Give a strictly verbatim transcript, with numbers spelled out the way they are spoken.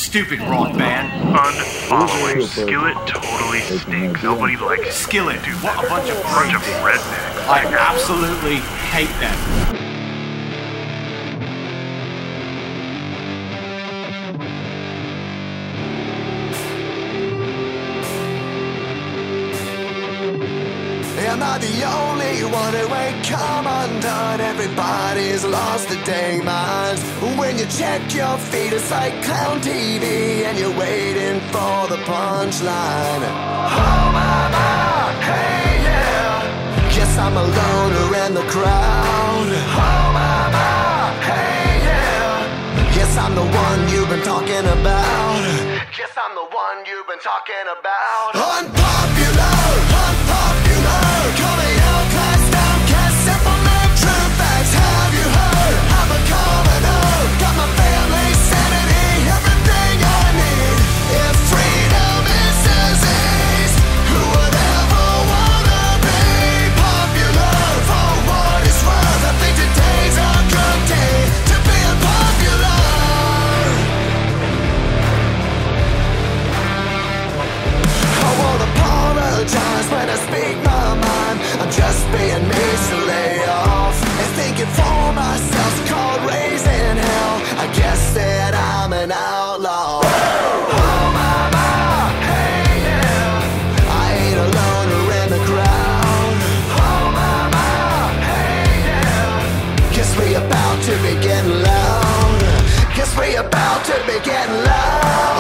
stupid rock band. Unfollowing. Skillet totally stinks. Nobody likes it. Skillet, dude, what a bunch of Bunch of crazy. rednecks. I absolutely hate them. Am I the only one who ain't come undone? Everybody's lost their dang minds. When you check your feet, it's like clown T V, and you're waiting for the punchline. Oh my, my, hey yeah. Guess I'm a loner in the crowd. Oh my, my, hey yeah. Guess I'm the one you've been talking about. Guess I'm the one you've been talking about. Unpopular, unpopular. Coming out class downcast, simple and true facts. Have you heard? I'm a commoner. Got my family sanity, everything I need. If freedom is disease, who would ever wanna be popular? For what it's worth, I think today's a good day to be unpopular. I won't apologize when I speak my mind. I'm just being made to lay off and thinking for myself, called raising hell. I guess that I'm an outlaw. Oh my, my, hey yeah. I ain't a loner in the crowd. Oh my, my, hey yeah. Guess we about to be getting loud. Guess we about to be getting loud.